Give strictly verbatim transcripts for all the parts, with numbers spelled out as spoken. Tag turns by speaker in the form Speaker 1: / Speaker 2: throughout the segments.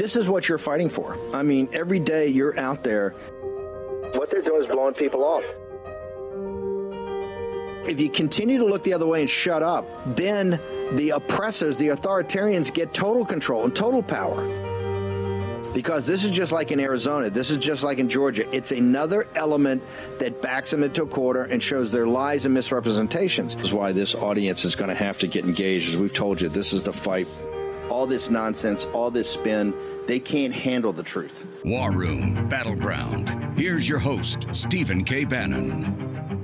Speaker 1: this is what you're fighting for. I mean, every day you're out there. What they're doing is blowing people off. If you continue to look the other way and shut up, then the oppressors, the authoritarians, get total control and total power. Because this is just like in Arizona. This is just like in Georgia. It's another element that backs them into a corner and shows their lies and misrepresentations. This is why this audience is going to have to get engaged. As we've told you, this is the fight. All this nonsense, all this spin, they can't handle the truth.
Speaker 2: War Room Battleground. Here's your host, Stephen K. Bannon.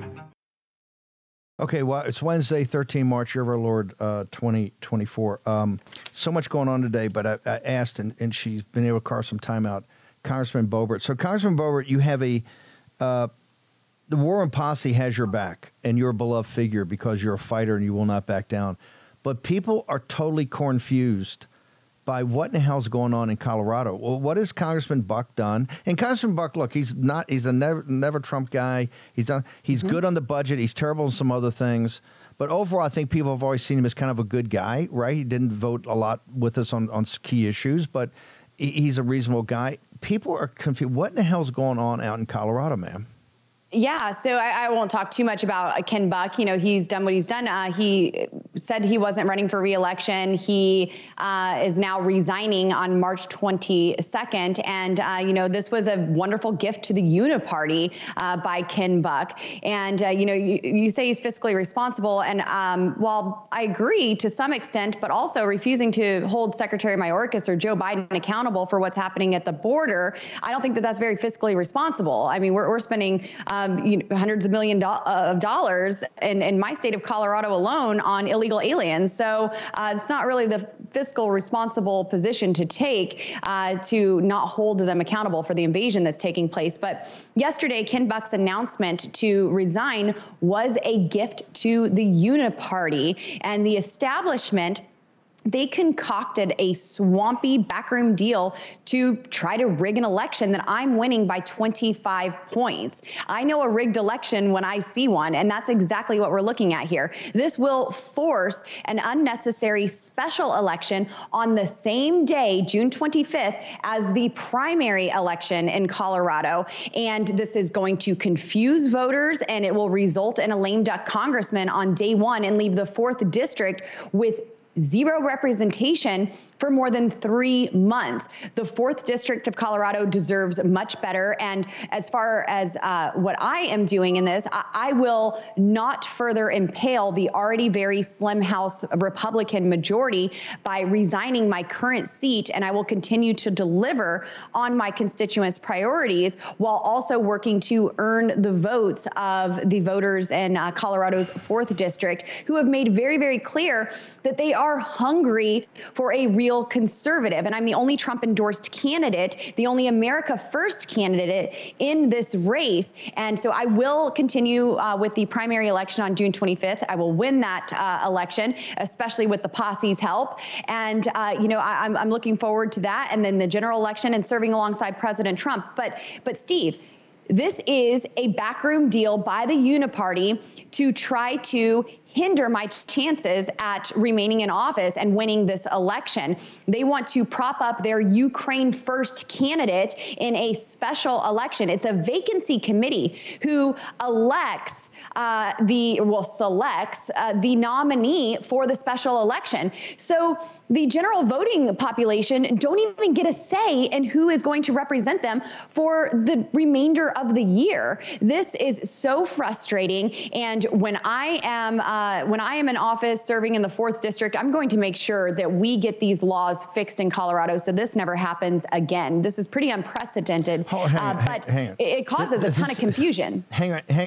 Speaker 3: Okay, well, it's Wednesday, thirteenth of March, year of our Lord, uh, twenty twenty-four. Um, so much going on today, but I, I asked, and, and she's been able to carve some time out, Congressman Boebert. So, Congressman Boebert, you have a, uh, the Warren Posse has your back, and you're a beloved figure because you're a fighter and you will not back down. But people are totally confused by what in the hell's going on in Colorado. Well, what has Congressman Buck done? And Congressman Buck, look, he's not, he's a never, never Trump guy. He's done, he's mm-hmm. good on the budget. He's terrible in some other things. But overall, I think people have always seen him as kind of a good guy, right? He didn't vote a lot with us on, on key issues, but he, he's a reasonable guy. People are confused. What in the hell's going on out in Colorado, ma'am?
Speaker 4: Yeah, so I, I won't talk too much about Ken Buck. You know, he's done what he's done. Uh, he said he wasn't running for re-election. He uh, is now resigning on March twenty-second. And, uh, you know, this was a wonderful gift to the Uniparty uh, by Ken Buck. And, uh, you know, you, you say he's fiscally responsible. And um, while I agree to some extent, but also refusing to hold Secretary Mayorkas or Joe Biden accountable for what's happening at the border, I don't think that that's very fiscally responsible. I mean, we're, we're spending um, you know, hundreds of million do- of dollars in, in my state of Colorado alone on illegal aliens. So uh, it's not really the fiscal responsible position to take uh, to not hold them accountable for the invasion that's taking place. But yesterday, Ken Buck's announcement to resign was a gift to the Uniparty and the establishment. They concocted a swampy backroom deal to try to rig an election that I'm winning by twenty-five points. I know a rigged election when I see one, and that's exactly what we're looking at here. This will force an unnecessary special election on the same day, June twenty-fifth, as the primary election in Colorado. And this is going to confuse voters, and it will result in a lame duck congressman on day one and leave the fourth district with zero representation for more than three months. The fourth district of Colorado deserves much better. And as far as uh, what I am doing in this, I, I will not further impale the already very slim House Republican majority by resigning my current seat. And I will continue to deliver on my constituents' priorities while also working to earn the votes of the voters in uh, Colorado's fourth district, who have made very, very clear that they are are hungry for a real conservative. And I'm the only Trump-endorsed candidate, the only America First candidate in this race. And so I will continue uh, with the primary election on June twenty-fifth. I will win that uh, election, especially with the posse's help. And, uh, you know, I, I'm, I'm looking forward to that. And then the general election and serving alongside President Trump. But, but Steve, this is a backroom deal by the Uniparty to try to hinder my chances at remaining in office and winning this election. They want to prop up their Ukraine first candidate in a special election. It's a vacancy committee who elects uh, the, well, selects uh, the nominee for the special election. So the general voting population don't even get a say in who is going to represent them for the remainder of the year. This is so frustrating. And when I am uh, Uh, when I am in office serving in the fourth district, I'm going to make sure that we get these laws fixed in Colorado so this never happens again. This is pretty unprecedented,
Speaker 3: oh, hang on,
Speaker 4: uh, but
Speaker 3: hang on.
Speaker 4: It, it causes
Speaker 3: this,
Speaker 4: a ton
Speaker 3: this,
Speaker 4: of confusion.
Speaker 3: Hang on, hang,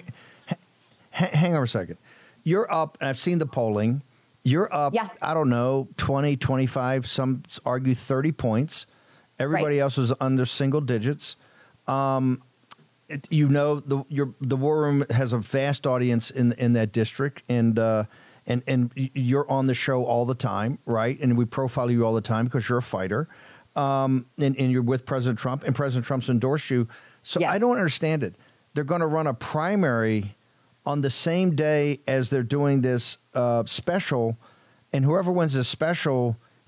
Speaker 3: hang, hang on a second. You're up, and I've seen the polling. You're up,
Speaker 4: yeah.
Speaker 3: I don't know, twenty, twenty-five, some argue thirty points. Everybody
Speaker 4: right.
Speaker 3: else was under single digits. Um, It, you know, the your the War Room has a vast audience in in that district, and uh, and and you're on the show all the time, right? And we profile you all the time because you're a fighter, um, and, and you're with President Trump, and President Trump's endorsed you. So
Speaker 4: yes.
Speaker 3: I don't understand it. They're going to run a primary on the same day as they're doing this uh, special, and whoever wins this special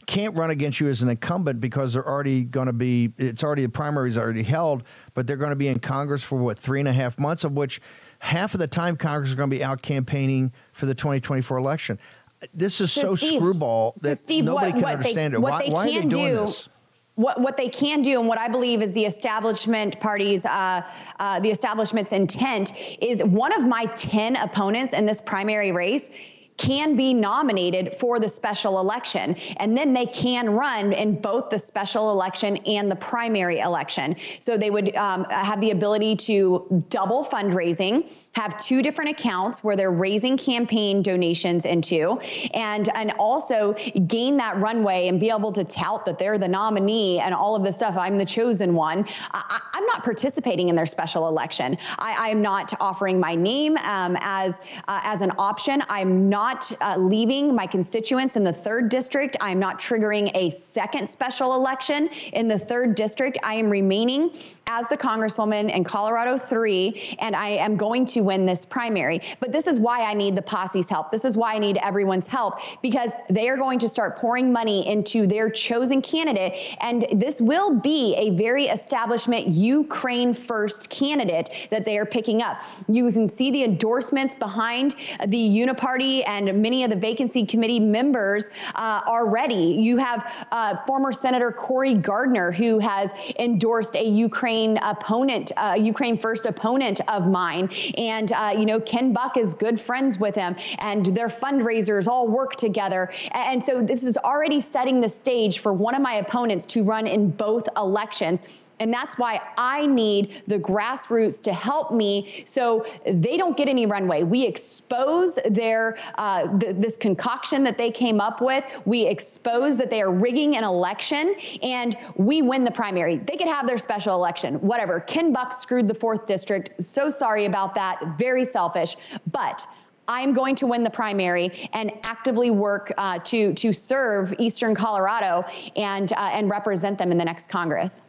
Speaker 3: can't run against you as an incumbent because they're already going to be, it's already, the primary's already held, but they're going to be in Congress for what, three and a half months, of which half of the time Congress is going to be out campaigning for the twenty twenty-four election. This is so, so Steve, screwball that so Steve, nobody what, can what understand they, it. Why, why are they doing do, this?
Speaker 4: What, what they can do, and what I believe is the establishment party's, uh, uh, the establishment's intent, is one of my ten opponents in this primary race can be nominated for the special election, and then they can run in both the special election and the primary election. So they would um, have the ability to double fundraising, have two different accounts where they're raising campaign donations into, and and also gain that runway and be able to tout that they're the nominee and all of this stuff. I'm the chosen one. I, I'm not participating in their special election. I, I'm not offering my name um, as uh, as an option. I'm not Uh, leaving my constituents in the third district. I am not triggering a second special election in the third district. I am remaining as the Congresswoman in Colorado three, and I am going to win this primary. But this is why I need the posse's help. This is why I need everyone's help, because they are going to start pouring money into their chosen candidate, and this will be a very establishment Ukraine first candidate that they are picking up. You can see the endorsements behind the Uniparty and many of the vacancy committee members uh, already. You have uh, former Senator Cory Gardner, who has endorsed a Ukraine opponent, uh, Ukraine first opponent of mine. And, uh, you know, Ken Buck is good friends with him, and their fundraisers all work together. And so this is already setting the stage for one of my opponents to run in both elections. And that's why I need the grassroots to help me so they don't get any runway. We expose their uh, th- this concoction that they came up with. We expose that they are rigging an election, and we win the primary. They could have their special election, whatever. Ken Buck screwed the fourth district. So sorry about that. Very selfish. But I'm going to win the primary and actively work uh, to to serve Eastern Colorado and uh, and represent them in the next Congress.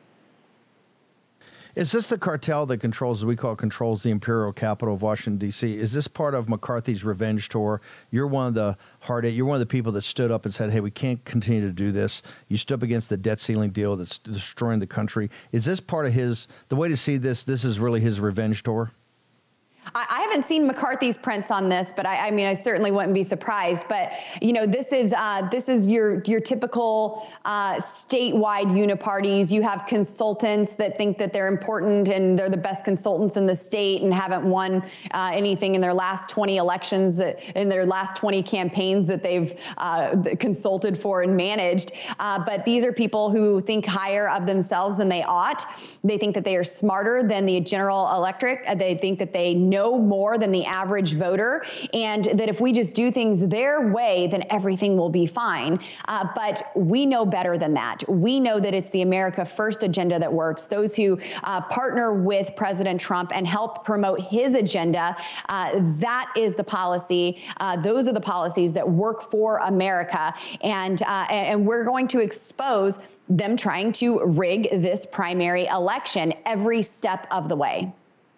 Speaker 3: Is this the cartel that controls, as we call it, controls the imperial capital of Washington, D C? Is this part of McCarthy's revenge tour? You're one of the hard, you're one of the people that stood up and said, hey, we can't continue to do this. You stood up against the debt ceiling deal that's destroying the country. Is this part of his, the way to see this, this is really his revenge tour?
Speaker 4: I haven't seen McCarthy's prints on this, but I, I mean, I certainly wouldn't be surprised. But you know, this is uh, this is your your typical uh, statewide uniparties. You have consultants that think that they're important and they're the best consultants in the state and haven't won uh, anything in their last twenty elections, in their last twenty campaigns that they've uh, consulted for and managed. Uh, but these are people who think higher of themselves than they ought. They think that they are smarter than the general electorate. They think that they know more than the average voter, and that if we just do things their way, then everything will be fine. Uh, but we know better than that. We know that it's the America First agenda that works. Those who uh, partner with President Trump and help promote his agenda, uh, that is the policy. Uh, those are the policies that work for America. And, uh, and we're going to expose them trying to rig this primary election every step of the way.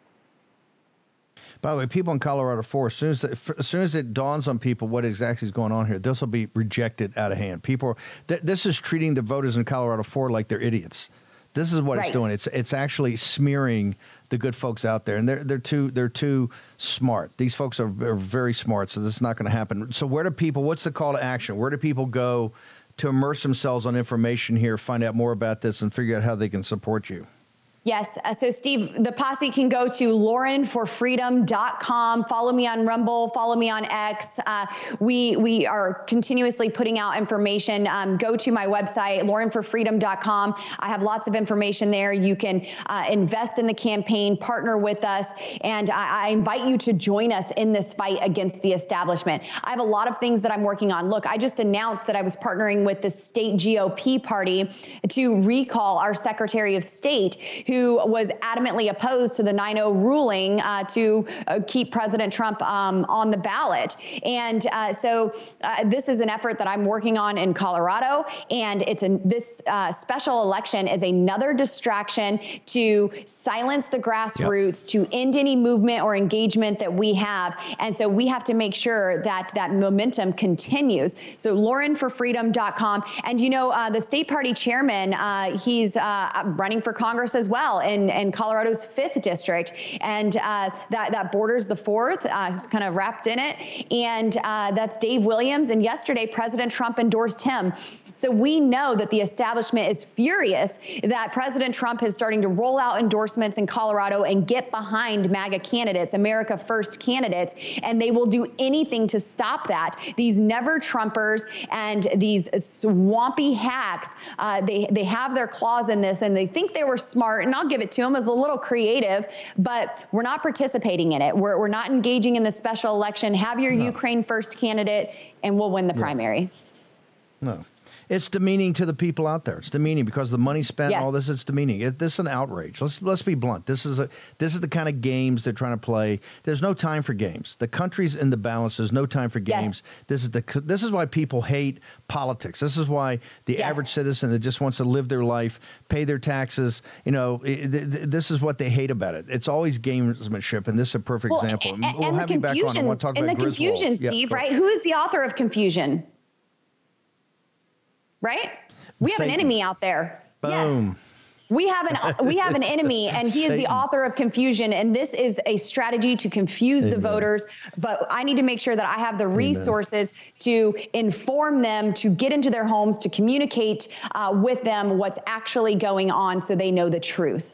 Speaker 3: By the way, people in Colorado four, as soon as, as soon as it dawns on people what exactly is going on here, this will be rejected out of hand. People, th- this is treating the voters in Colorado four like they're idiots. This is what right. it's doing. It's it's actually smearing the good folks out there, and they're they're too they're too smart. These folks are, are very smart, so this is not going to happen. So where do people? What's the call to action? Where do people go to immerse themselves on information here, find out more about this, and figure out how they can support you?
Speaker 4: Yes. Uh, so, Steve, the posse can go to lauren for freedom dot com. Follow me on Rumble. Follow me on X. Uh, we we are continuously putting out information. Um, go to my website, lauren for freedom dot com. I have lots of information there. You can uh, invest in the campaign, partner with us, and I, I invite you to join us in this fight against the establishment. I have a lot of things that I'm working on. Look, I just announced that I was partnering with the state G O P party to recall our Secretary of State, who was adamantly opposed to the nine oh ruling uh, to uh, keep President Trump um, on the ballot. And uh, so uh, this is an effort that I'm working on in Colorado, and it's an, this uh, special election is another distraction to silence the grassroots, yep. to end any movement or engagement that we have. And so we have to make sure that that momentum continues. So lauren for freedom dot com. And, you know, uh, the state party chairman, uh, he's uh, running for Congress as well in, in Colorado's fifth district. And uh, that, that borders the fourth, uh, he's kind of wrapped in it. And uh, that's Dave Williams. And yesterday, President Trump endorsed him. So we know that the establishment is furious that President Trump is starting to roll out endorsements in Colorado and get behind MAGA candidates, America First candidates, and they will do anything to stop that. These never Trumpers and these swampy hacks, uh, they, they have their claws in this, and they think they were smart, and I'll give it to them as a little creative, but we're not participating in it. We're, we're not engaging in the special election. Have your no. Ukraine First candidate, and we'll win the yeah. primary.
Speaker 3: No. It's demeaning to the people out there. It's demeaning because the money spent, yes. all this, it's demeaning. It, this is an outrage. Let's let's be blunt. This is a this is the kind of games they're trying to play. There's no time for games. The country's in the balance. There's no time for games. Yes. This is the this is why people hate politics. This is why the yes. average citizen that just wants to live their life, pay their taxes, you know, it, this is what they hate about it. It's always gamesmanship, and this is a perfect well, example.
Speaker 4: And,
Speaker 3: we'll
Speaker 4: and
Speaker 3: have
Speaker 4: the
Speaker 3: you back on. I want to talk
Speaker 4: and
Speaker 3: about
Speaker 4: the
Speaker 3: Griswold.
Speaker 4: confusion, Steve,
Speaker 3: yeah,
Speaker 4: right? Who is the author of confusion? Right? We have
Speaker 3: Satan.
Speaker 4: an enemy out there.
Speaker 3: Boom.
Speaker 4: Yes. We have an we have an enemy, and he Satan. is the author of confusion. And this is a strategy to confuse Amen. the voters. But I need to make sure that I have the resources Amen. to inform them, to get into their homes, to communicate uh, with them what's actually going on, so they know the truth.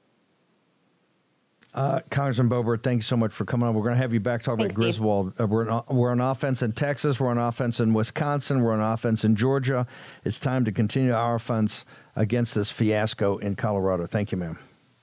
Speaker 3: Uh, Congressman Boebert, thank you so much for coming on. We're going to have you back talking about Griswold. Uh, we're, on, we're on offense in Texas. We're on offense in Wisconsin. We're on offense in Georgia. It's time to continue our offense against this fiasco in Colorado. Thank you, ma'am.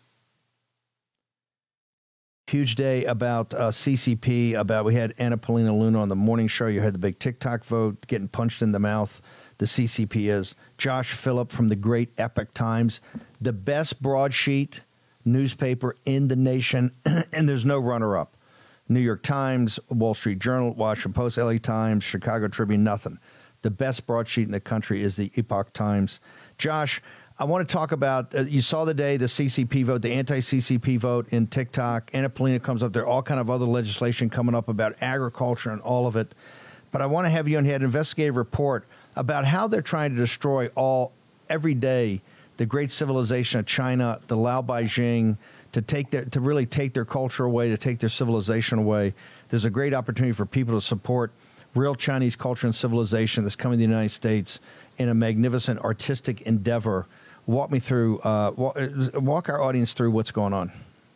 Speaker 3: Huge day about uh, C C P, about we had Anna Paulina Luna on the morning show. You had the big TikTok vote, getting punched in the mouth. The C C P is. Josh Phillip from the great Epoch Times, the best broadsheet newspaper in the nation, and there's no runner-up. New York Times, Wall Street Journal, Washington Post, L A Times, Chicago Tribune, nothing. The best broadsheet in the country is the Epoch Times. Josh, I want to talk about, uh, you saw the day, the C C P vote, the anti-C C P vote in TikTok. Anna Paulina comes up there, all kind of other legislation coming up about agriculture and all of it. But I want to have you on here, an investigative report about how they're trying to destroy all, every day, the great civilization of China, the Lao Beijing, to take their, to really take their culture away, to take their civilization away. There's a great opportunity for people to support real Chinese culture and civilization that's coming to the United States in a magnificent artistic endeavor. Walk me through, uh, walk, walk our audience through what's going on.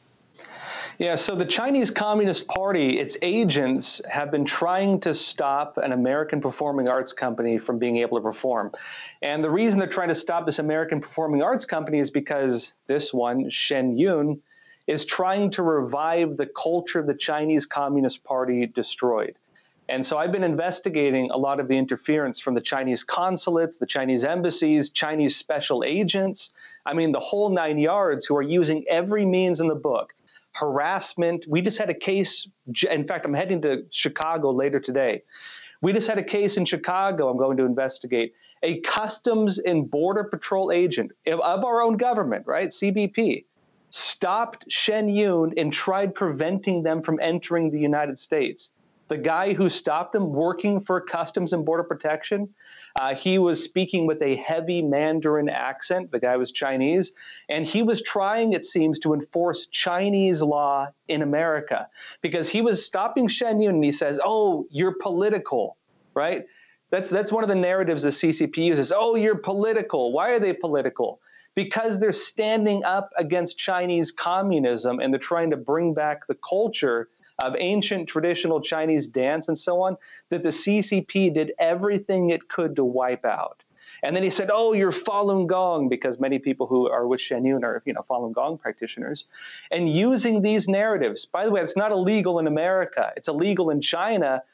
Speaker 5: Yeah, so the Chinese Communist Party, its agents have been trying to stop an American performing arts company from being able to perform. And the reason they're trying to stop this American performing arts company is because this one, Shen Yun, is trying to revive the culture the Chinese Communist Party destroyed. And so I've been investigating a lot of the interference from the Chinese consulates, the Chinese embassies, Chinese special agents. I mean, the whole nine yards, who are using every means in the book. Harassment. We just had a case. In fact, I'm heading to Chicago later today. We just had a case in Chicago I'm going to investigate. A Customs and Border Patrol agent of our own government, right, C B P, stopped Shen Yun and tried preventing them from entering the United States. The guy who stopped him, working for Customs and Border Protection, uh, he was speaking with a heavy Mandarin accent. The guy was Chinese, and he was trying, it seems, to enforce Chinese law in America because he was stopping Shen Yun, and he says, "Oh, you're political," right? That's that's one of the narratives the C C P uses. Oh, you're political. Why are they political? Because they're standing up against Chinese communism, and they're trying to bring back the culture of ancient traditional Chinese dance and so on, that the C C P did everything it could to wipe out. And then he said, oh, you're Falun Gong, because many people who are with Shen Yun are, you know, Falun Gong practitioners. And using these narratives, by the way, it's not illegal in America. It's illegal in China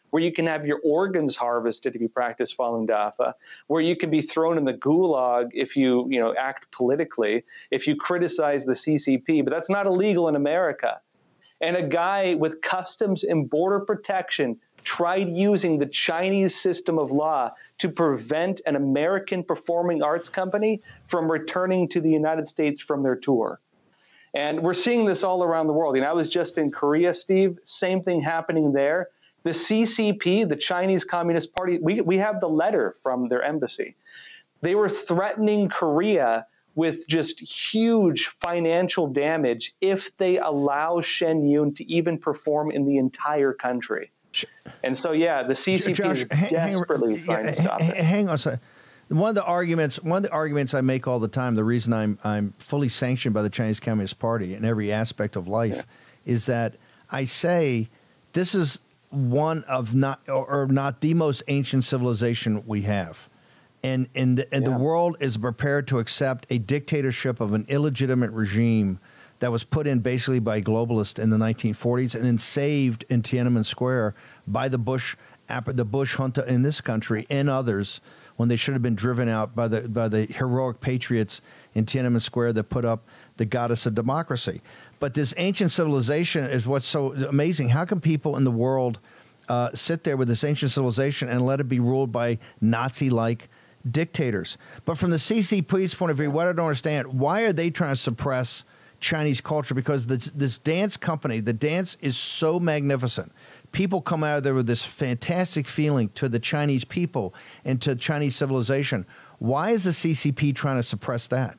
Speaker 5: where you can have your organs harvested if you practice Falun Dafa, where you can be thrown in the gulag if you, you know, act politically, if you criticize the C C P, but that's not illegal in America. And a guy with customs and border protection tried using the Chinese system of law to prevent an American performing arts company from returning to the United States from their tour. And we're seeing this all around the world. You know, I was just in Korea, Steve, same thing happening there. The C C P, the Chinese Communist Party, we, we have the letter from their embassy. They were threatening Korea with just huge financial damage if they allow Shen Yun to even perform in the entire country. And so, yeah, the C C P
Speaker 3: Josh,
Speaker 5: is desperately
Speaker 3: hang,
Speaker 5: trying to stop
Speaker 3: hang,
Speaker 5: it.
Speaker 3: Hang on a second. One of the arguments, one of the arguments I make all the time, the reason I'm I'm fully sanctioned by the Chinese Communist Party in every aspect of life, yeah. is that I say this is one of not or, or not the most ancient civilization we have, and and, the, and yeah. the world is prepared to accept a dictatorship of an illegitimate regime that was put in basically by globalists in the nineteen forties and then saved in Tiananmen Square by the Bush the Bush junta in this country and others when they should have been driven out by the by the heroic patriots in Tiananmen Square that put up the goddess of democracy. But this ancient civilization is what's so amazing. How can people in the world uh, sit there with this ancient civilization and let it be ruled by Nazi-like dictators? But from the C C P's point of view, what I don't understand, why are they trying to suppress Chinese culture? Because this, this dance company, the dance is so magnificent. People come out of there with this fantastic feeling to the Chinese people and to Chinese civilization. Why is the C C P trying to suppress that?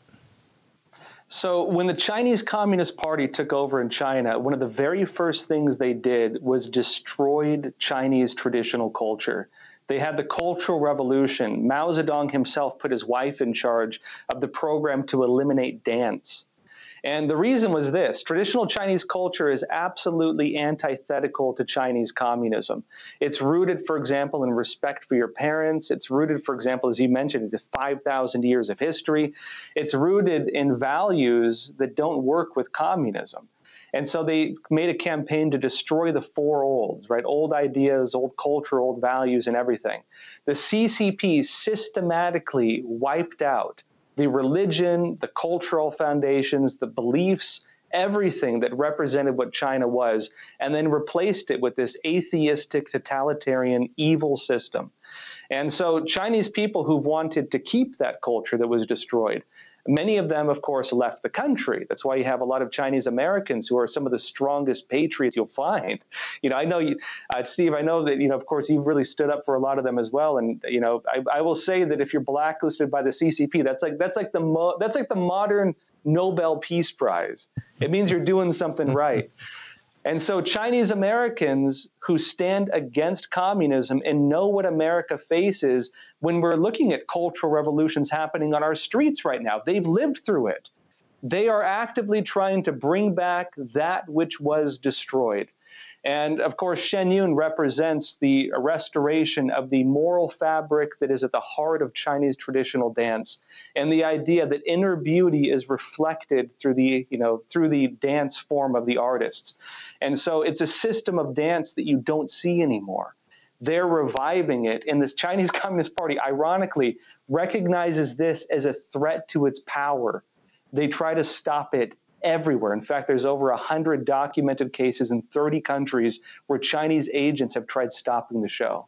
Speaker 5: So when the Chinese Communist Party took over in China, one of the very first things they did was destroyed Chinese traditional culture. They had the Cultural Revolution. Mao Zedong himself put his wife in charge of the program to eliminate dance. And the reason was this: traditional Chinese culture is absolutely antithetical to Chinese communism. It's rooted, for example, in respect for your parents. It's rooted, for example, as you mentioned, in five thousand years of history. It's rooted in values that don't work with communism. And so they made a campaign to destroy the four olds, right? Old ideas, old culture, old values, and everything. The C C P systematically wiped out the religion, the cultural foundations, the beliefs, everything that represented what China was, and then replaced it with this atheistic, totalitarian, evil system. And so Chinese people who've wanted to keep that culture that was destroyed, many of them, of course, left the country. That's why you have a lot of Chinese Americans who are some of the strongest patriots you'll find. You know, I know you, uh, Steve, I know that, you know, of course, you've really stood up for a lot of them as well. And, you know, I, I will say that if you're blacklisted by the C C P, that's like that's like the mo- that's like the modern Nobel Peace Prize. It means you're doing something right. And so Chinese Americans who stand against communism and know what America faces when we're looking at cultural revolutions happening on our streets right now, they've lived through it. They are actively trying to bring back that which was destroyed. And of course, Shen Yun represents the restoration of the moral fabric that is at the heart of Chinese traditional dance, and the idea that inner beauty is reflected through the, you know, through the dance form of the artists. And so it's a system of dance that you don't see anymore. They're reviving it, and this Chinese Communist Party, ironically, recognizes this as a threat to its power. They try to stop it everywhere. In fact, there's over one hundred documented cases in thirty countries where Chinese agents have tried stopping the show.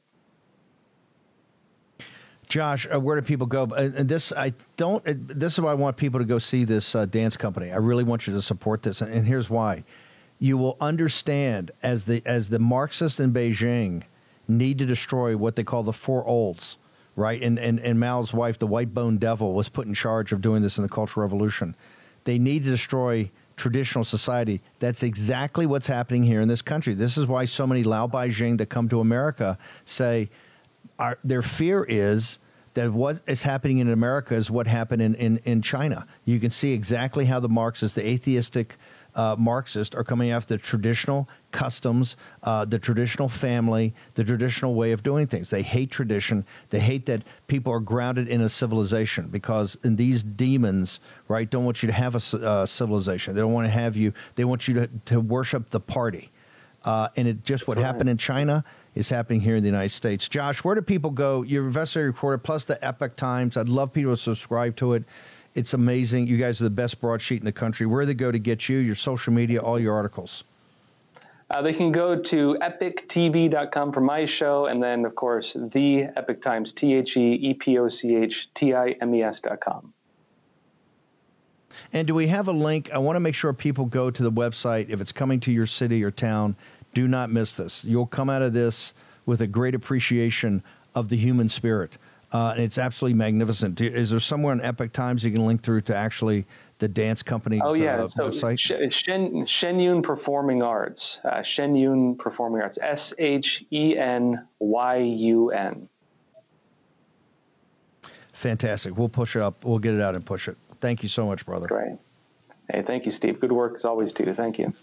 Speaker 3: Josh, uh, where do people go? Uh, and this, I don't. Uh, this is why I want people to go see this uh, dance company. I really want you to support this, and, and here's why: you will understand as the as the Marxists in Beijing need to destroy what they call the four olds, right? And and and Mao's wife, the White Bone Devil, was put in charge of doing this in the Cultural Revolution. They need to destroy traditional society. That's exactly what's happening here in this country. This is why so many Lao Baijing that come to America say our, their fear is that what is happening in America is what happened in, in, in China. You can see exactly how the Marxists, the atheistic uh, Marxists, are coming after the traditional customs, uh, the traditional family, the traditional way of doing things. They hate tradition. They hate that people are grounded in a civilization, because in these demons, right, don't want you to have a uh, civilization. They don't want to have you. They want you to, to worship the party. Uh, and it just That's what right. happened in China is happening here in the United States. Josh, where do people go? You're investigative reporter plus the Epoch Times. I'd love people to subscribe to it. It's amazing. You guys are the best broadsheet in the country. Where do they go to get you, your social media, all your articles?
Speaker 5: Uh, they can go to epoch t v dot com for my show, and then, of course, the Epoch Times, T H E E P O C H T I M E S dot com.
Speaker 3: And do we have a link? I want to make sure people go to the website. If it's coming to your city or town, do not miss this. You'll come out of this with a great appreciation of the human spirit. Uh, and it's absolutely magnificent. Is there somewhere in Epoch Times you can link through to actually the dance company's
Speaker 5: oh, yeah.
Speaker 3: uh,
Speaker 5: so
Speaker 3: website?
Speaker 5: Shen, Shen Yun Performing Arts. Uh, Shen Yun Performing Arts. S H E N Y U N.
Speaker 3: Fantastic. We'll push it up. We'll get it out and push it. Thank you so much, brother.
Speaker 5: Great. Hey, thank you, Steve. Good work as always, too. Thank you.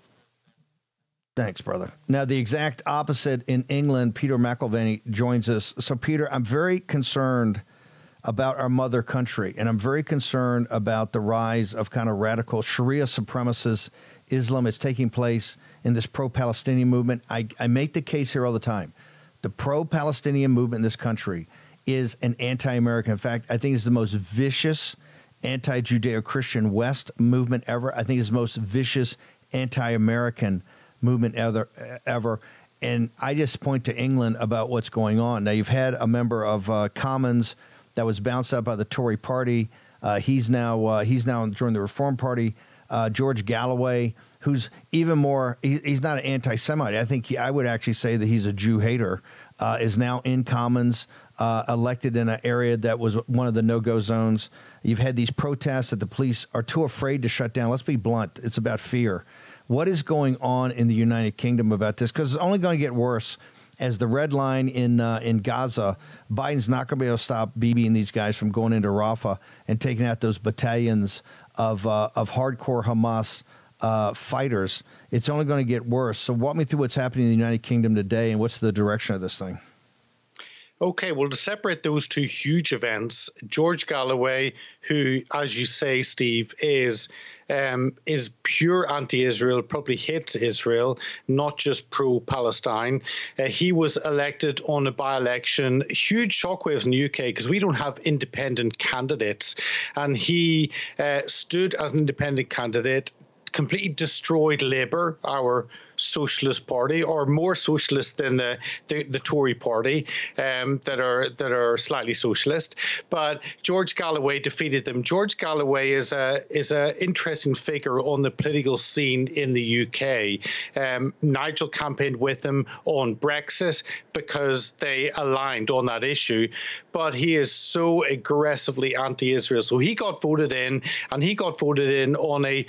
Speaker 3: Thanks, brother. Now, the exact opposite in England, Peter McIlvany joins us. So, Peter, I'm very concerned about our mother country, and I'm very concerned about the rise of kind of radical Sharia supremacist Islam is taking place in this pro-Palestinian movement. I, I make the case here all the time. The pro-Palestinian movement in this country is an anti-American. In fact, I think it's the most vicious anti-Judeo-Christian West movement ever. I think it's the most vicious anti-American movement ever, ever. And I just point to England about what's going on. Now, you've had a member of uh, Commons that was bounced out by the Tory party. Uh, he's now uh, he's now joined the Reform Party. Uh, George Galloway, who's even more, he, he's not an anti-Semite. I think he, I would actually say that he's a Jew hater, uh, is now in Commons, uh, elected in an area that was one of the no-go zones. You've had these protests that the police are too afraid to shut down. Let's be blunt. It's about fear. What is going on in the United Kingdom about this? Because it's only going to get worse as the red line in uh, in Gaza. Biden's not going to be able to stop Bibi and these guys from going into Rafah and taking out those battalions of uh, of hardcore Hamas uh, fighters. It's only going to get worse. So walk me through what's happening in the United Kingdom today and what's the direction of this thing.
Speaker 6: Okay, well, to separate those two huge events, George Galloway, who, as you say, Steve, is um, is pure anti-Israel, probably hates Israel, not just pro-Palestine. Uh, he was elected on a by-election, huge shockwaves in the U K because we don't have independent candidates. And he uh, stood as an independent candidate, completely destroyed Labour, our socialist party, or more socialist than the the, the Tory party, um, that are that are slightly socialist. But George Galloway defeated them. George Galloway is a is a interesting figure on the political scene in the U K. Um, Nigel campaigned with him on Brexit because they aligned on that issue, but he is so aggressively anti-Israel. So he got voted in, and he got voted in on a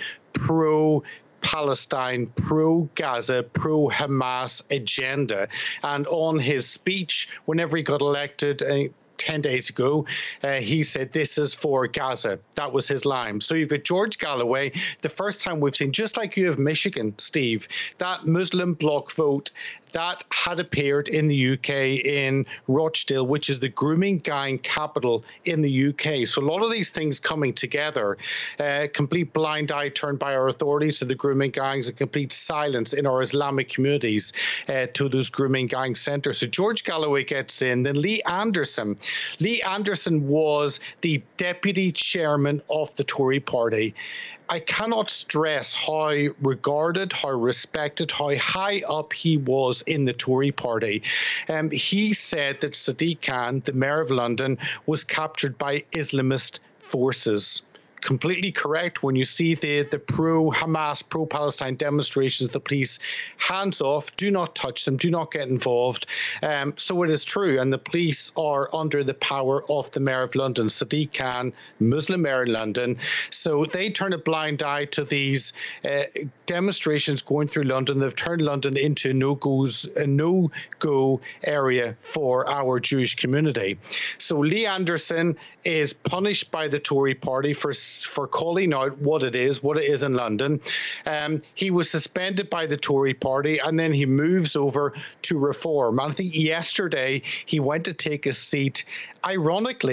Speaker 6: pro-Palestine, pro-Gaza, pro-Hamas agenda. And on his speech, whenever he got elected uh, ten days ago, uh, he said, this is for Gaza. That was his line. So you've got George Galloway, the first time we've seen, just like you have Michigan, Steve, that Muslim bloc vote that had appeared in the U K in Rochdale, which is the grooming gang capital in the U K. So a lot of these things coming together, uh, complete blind eye turned by our authorities to the grooming gangs, and complete silence in our Islamic communities uh, to those grooming gang centres. So George Galloway gets in. Then Lee Anderson. Lee Anderson was the deputy chairman of the Tory party. I cannot stress how regarded, how respected, how high up he was in the Tory party. Um, he said that Sadiq Khan, the mayor of London, was captured by Islamist forces. Completely correct. When you see the, the pro-Hamas, pro-Palestine demonstrations, the police, hands off, do not touch them, do not get involved. Um, so it is true. And the police are under the power of the Mayor of London, Sadiq Khan, Muslim mayor in London. So they turn a blind eye to these uh, demonstrations going through London. They've turned London into a no-goes, a no-go area for our Jewish community. So Lee Anderson is punished by the Tory party for for calling out what it is, what it is in London. Um, he was suspended by the Tory party, and then he moves over to Reform. And I think yesterday he went to take a seat, ironically,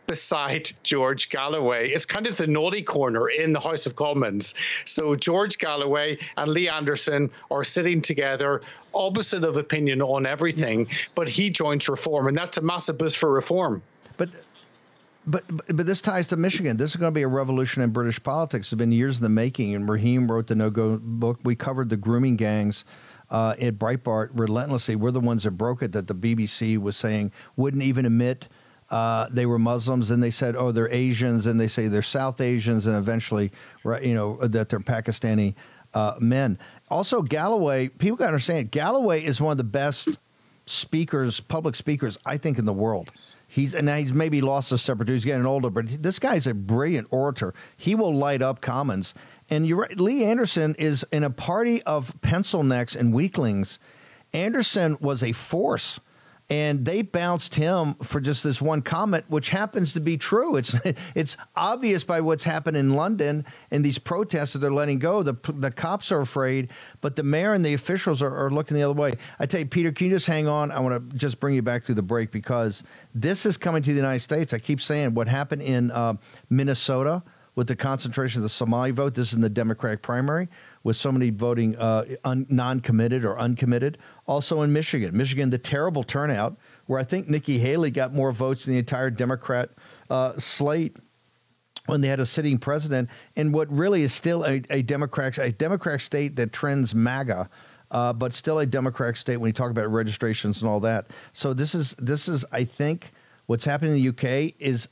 Speaker 6: beside George Galloway. It's kind of the naughty corner in the House of Commons. So George Galloway and Lee Anderson are sitting together, opposite of opinion on everything, but he joins Reform, and that's a massive boost for Reform.
Speaker 3: But But, but but this ties to Michigan. This is going to be a revolution in British politics. It's been years in the making, and Raheem wrote the No-Go book. We covered the grooming gangs uh, at Breitbart relentlessly. We're the ones that broke it, that the B B C was saying wouldn't even admit uh, they were Muslims, and they said, oh, they're Asians, and they say they're South Asians, and eventually, right, you know, that they're Pakistani uh, men. Also, Galloway, people got to understand, Galloway is one of the best speakers, public speakers, I think, in the world. He's and now he's maybe lost a step or two. He's getting older, but this guy's a brilliant orator. He will light up Commons. And you're right, Lee Anderson is in a party of pencil necks and weaklings. Anderson was a force, and they bounced him for just this one comment, which happens to be true. It's it's obvious by what's happened in London and these protests that they're letting go. The the cops are afraid, but the mayor and the officials are, are looking the other way. I tell you, Peter, can you just hang on? I want to just bring you back through the break because this is coming to the United States. I keep saying what happened in uh, Minnesota with the concentration of the Somali vote. This is in the Democratic primary, with so many voting uh, un- non-committed or uncommitted. Also in Michigan. Michigan, the terrible turnout, where I think Nikki Haley got more votes than the entire Democrat uh, slate when they had a sitting president, and what really is still a, a Democrat, a Democrat state that trends MAGA, uh, but still a Democratic state when you talk about registrations and all that. So this is, this is I think, what's happening in the U K is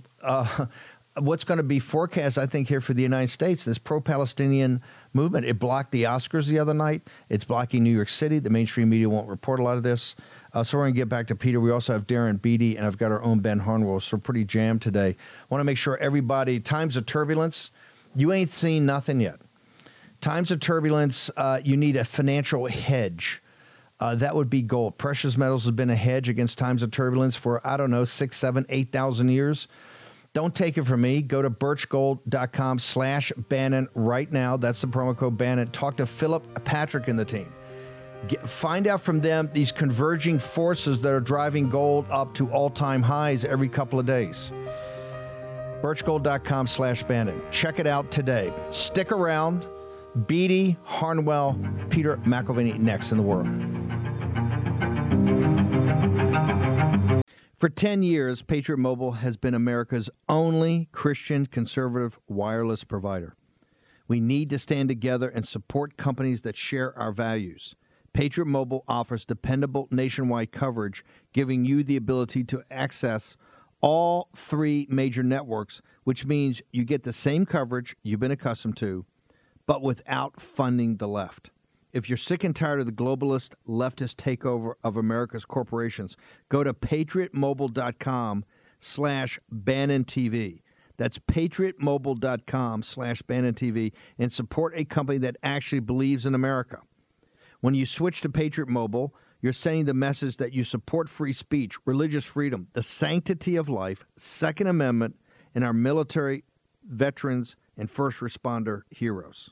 Speaker 3: uh, what's going to be forecast, I think, here for the United States, this pro-Palestinian movement. It blocked the Oscars the other night. It's blocking New York City. The mainstream media won't report a lot of this. Uh, so we're going to get back to Peter. We also have Darren Beattie, and I've got our own Ben Harnwell. So we're pretty jammed today. I want to make sure everybody, times of turbulence, you ain't seen nothing yet. Times of turbulence, uh, you need a financial hedge. Uh, that would be gold. Precious metals have been a hedge against times of turbulence for, I don't know, six, seven, eight thousand years. Don't take it from me. Go to birchgold.com slash Bannon right now. That's the promo code Bannon. Talk to Philip Patrick and the team. Get, find out from them these converging forces that are driving gold up to all-time highs every couple of days. birchgold.com slash Bannon. Check it out today. Stick around. Beattie, Harnwell, Peter McElvany next in the world. For ten years, Patriot Mobile has been America's only Christian conservative wireless provider. We need to stand together and support companies that share our values. Patriot Mobile offers dependable nationwide coverage, giving you the ability to access all three major networks, which means you get the same coverage you've been accustomed to, but without funding the left. If you're sick and tired of the globalist, leftist takeover of America's corporations, go to patriotmobile.com slash Bannon TV. That's patriotmobile.com slash Bannon TV and support a company that actually believes in America. When you switch to Patriot Mobile, you're sending the message that you support free speech, religious freedom, the sanctity of life, Second Amendment, and our military, veterans, and first responder heroes.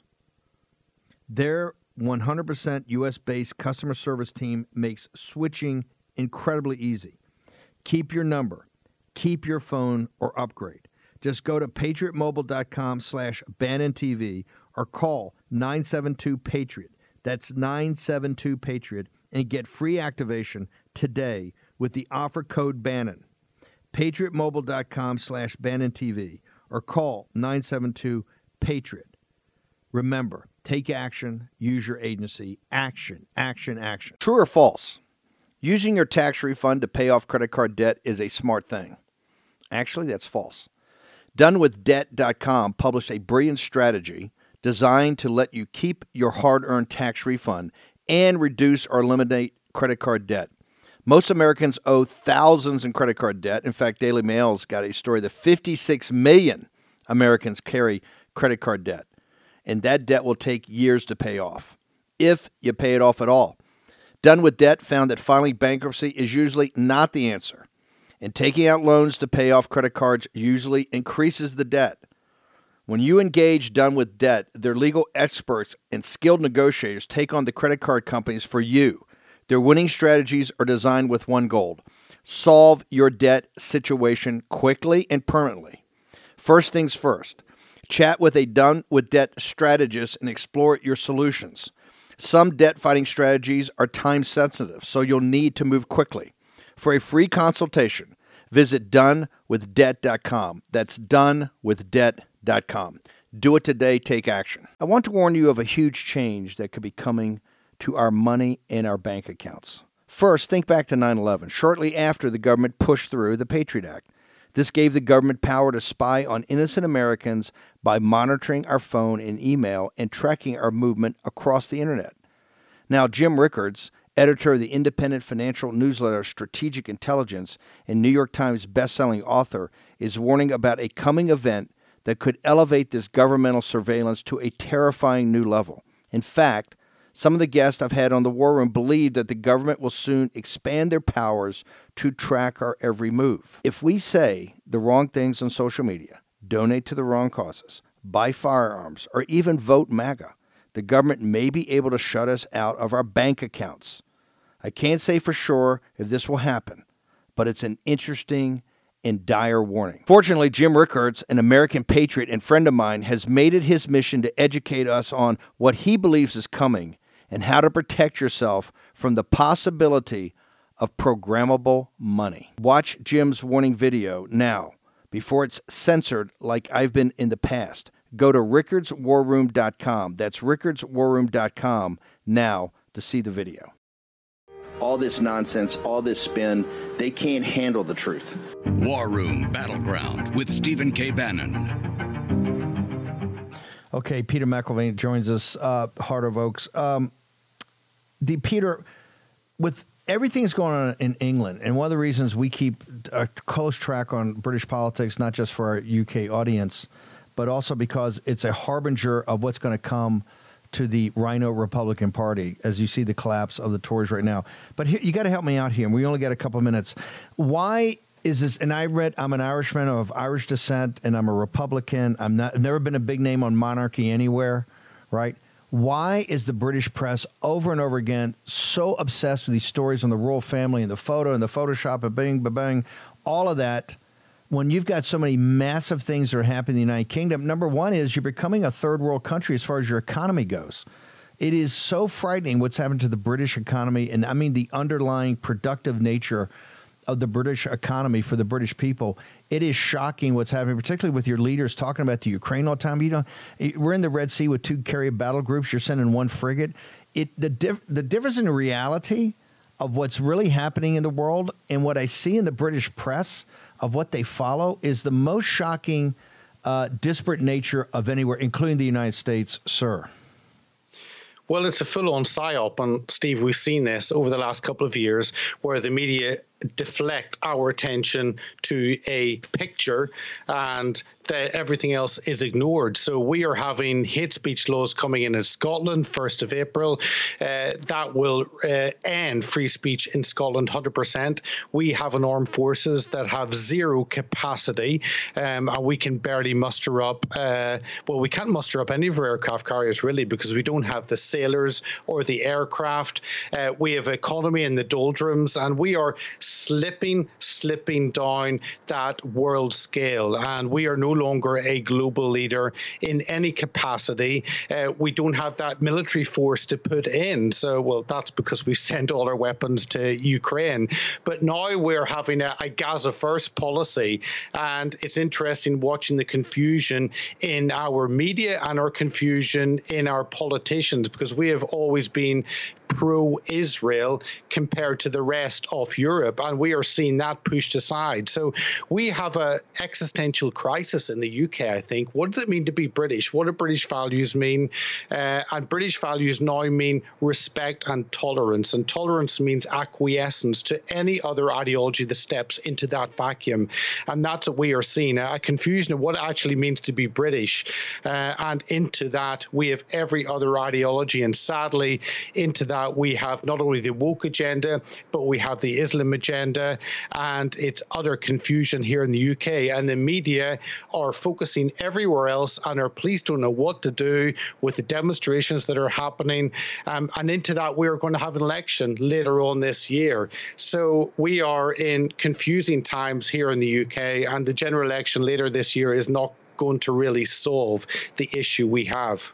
Speaker 3: Their one hundred percent U S-based customer service team makes switching incredibly easy. Keep your number, keep your phone, or upgrade. Just go to patriotmobile.com slash Bannon TV or call nine seven two PATRIOT. That's nine seven two PATRIOT and get free activation today with the offer code Bannon. patriotmobile.com slash Bannon TV or call nine seven two PATRIOT. Remember, take action, use your agency. Action, action, action. True or false? Using your tax refund to pay off credit card debt is a smart thing. Actually, that's false. done with debt dot com published a brilliant strategy designed to let you keep your hard-earned tax refund and reduce or eliminate credit card debt. Most Americans owe thousands in credit card debt. In fact, Daily Mail's got a story that fifty-six million Americans carry credit card debt. And that debt will take years to pay off, if you pay it off at all. Done with Debt found that filing bankruptcy is usually not the answer, and taking out loans to pay off credit cards usually increases the debt. When you engage Done with Debt, their legal experts and skilled negotiators take on the credit card companies for you. Their winning strategies are designed with one goal: Solve your debt situation quickly and permanently. First things first, chat with a done with debt strategist and explore your solutions. Some debt fighting strategies are time sensitive, so you'll need to move quickly. For a free consultation, visit done with debt dot com. That's done with debt dot com. Do it today. Take action. I want to warn you of a huge change that could be coming to our money in our bank accounts. First, think back to nine eleven, shortly after the government pushed through the Patriot Act. This gave the government power to spy on innocent Americans by monitoring our phone and email and tracking our movement across the internet. Now, Jim Rickards, editor of the independent financial newsletter Strategic Intelligence and New York Times bestselling author, is warning about a coming event that could elevate this governmental surveillance to a terrifying new level. In fact, some of the guests I've had on the War Room believe that the government will soon expand their powers to track our every move. If we say the wrong things on social media, donate to the wrong causes, buy firearms, or even vote MAGA, the government may be able to shut us out of our bank accounts. I can't say for sure if this will happen, but it's an interesting and dire warning. Fortunately, Jim Rickards, an American patriot and friend of mine, has made it his mission to educate us on what he believes is coming and how to protect yourself from the possibility of programmable money. Watch Jim's warning video now before it's censored like I've been in the past. Go to rickards war room dot com. That's rickards war room dot com now to see the video.
Speaker 1: All this nonsense, all this spin, they can't handle the truth.
Speaker 2: War Room Battleground with Stephen K. Bannon.
Speaker 3: Okay, Peter McIlvaine joins us, uh, Heart of Oaks. Um, the Peter, with everything that's going on in England, and one of the reasons we keep a close track on British politics, not just for our U K audience, but also because it's a harbinger of what's going to come to the Rhino Republican Party as you see the collapse of the Tories right now. But here, you got to help me out here, and we only got a couple of minutes. Why is this? And I read, I'm an Irishman of Irish descent, and I'm a Republican. I'm not, I've never been a big name on monarchy anywhere, right? Why is the British press over and over again so obsessed with these stories on the royal family and the photo and the Photoshop and bing, bang, bang, all of that, when you've got so many massive things that are happening in the United Kingdom? Number one is you're becoming a third world country as far as your economy goes. It is so frightening what's happened to the British economy, and I mean the underlying productive nature of the British economy for the British people. It is shocking what's happening, particularly with your leaders talking about the Ukraine all the time. You know, we're in the Red Sea with two carrier battle groups. You're sending one frigate. It the diff, the difference in reality of what's really happening in the world and what I see in the British press of what they follow is the most shocking, uh, disparate nature of anywhere, including the United States, sir.
Speaker 6: Well, it's a full-on psyop, and Steve, we've seen this over the last couple of years where the media deflect our attention to a picture and that everything else is ignored. So we are having hate speech laws coming in in Scotland, first of April. Uh, that will uh, end free speech in Scotland one hundred percent. We have an armed forces that have zero capacity, um, and we can barely muster up, uh, well, we can't muster up any of our aircraft carriers really because we don't have the sailors or the aircraft. Uh, we have economy in the doldrums, and we are slipping, slipping down that world scale, and we are no longer a global leader in any capacity. Uh, we don't have that military force to put in. So, well, that's because we sent all our weapons to Ukraine. But now we're having a, a Gaza first policy, and it's interesting watching the confusion in our media and our confusion in our politicians, because we have always been pro-Israel compared to the rest of Europe, and we are seeing that pushed aside. So we have an existential crisis in the U K, I think. What does it mean to be British? What do British values mean? Uh, and British values now mean respect and tolerance, and tolerance means acquiescence to any other ideology that steps into that vacuum. And that's what we are seeing, a confusion of what it actually means to be British. Uh, and into that, we have every other ideology, and sadly, into that we have not only the woke agenda, but we have the Islam agenda, and it's utter confusion here in the U K. And the media are focusing everywhere else, and our police don't know what to do with the demonstrations that are happening. Um, and into that, we're going to have an election later on this year. So we are in confusing times here in the U K, and the general election later this year is not going to really solve the issue we have.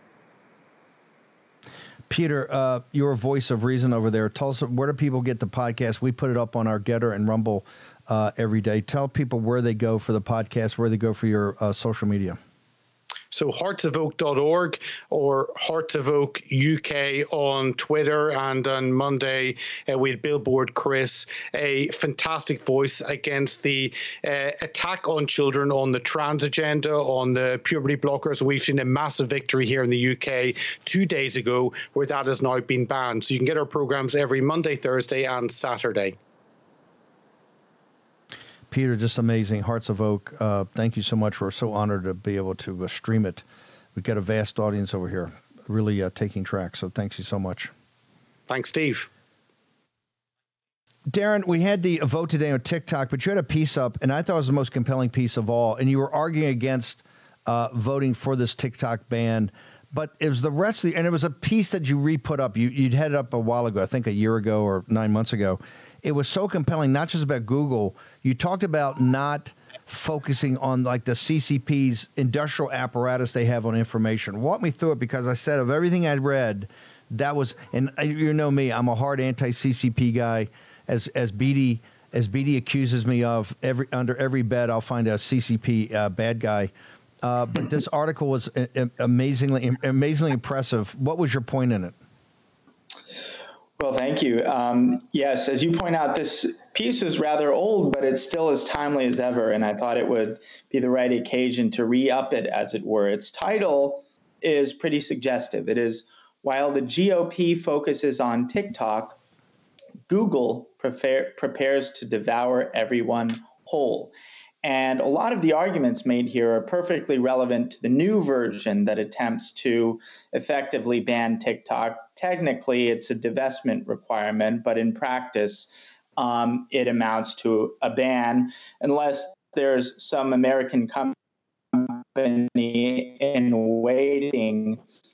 Speaker 3: Peter, uh, you're a voice of reason over there. Tell us, where do people get the podcast? We put it up on our Getter and Rumble uh, every day. Tell people where they go for the podcast, where they go for your uh, social media.
Speaker 6: So hearts of oak dot org or Hearts of Oak U K on Twitter. And on Monday, uh, we had Billboard Chris, a fantastic voice against the uh, attack on children, on the trans agenda, on the puberty blockers. We've seen a massive victory here in the U K two days ago where that has now been banned. So you can get our programs every Monday, Thursday and Saturday.
Speaker 3: Peter, just amazing. Hearts of Oak, uh, thank you so much. We're so honored to be able to uh, stream it. We've got a vast audience over here, really uh, taking track. So thanks you so much.
Speaker 6: Thanks, Steve.
Speaker 3: Darren, we had the vote today on TikTok, but you had a piece up, and I thought it was the most compelling piece of all. And you were arguing against uh, voting for this TikTok ban. But it was the rest of the, and it was a piece that you re-put up. You, you'd had it up a while ago, I think a year ago or nine months ago. It was so compelling, not just about Google. You talked about not focusing on like the C C P's industrial apparatus they have on information. Walk me through it, because I said of everything I read, that was, and you know me, I'm a hard anti-C C P guy. As as Beatty as Beatty accuses me of, every under every bed I'll find a C C P uh, bad guy. Uh, but this article was amazingly amazingly impressive. What was your point in it?
Speaker 7: Well, thank you. Um, yes, as you point out, this piece is rather old, but it's still as timely as ever, and I thought it would be the right occasion to re-up it, as it were. Its title is pretty suggestive. It is, "While the G O P focuses on TikTok, Google prepare, prepares to devour everyone whole." And a lot of the arguments made here are perfectly relevant to the new version that attempts to effectively ban TikTok. Technically, it's a divestment requirement, but in practice, um, it amounts to a ban unless there's some American company in waiting,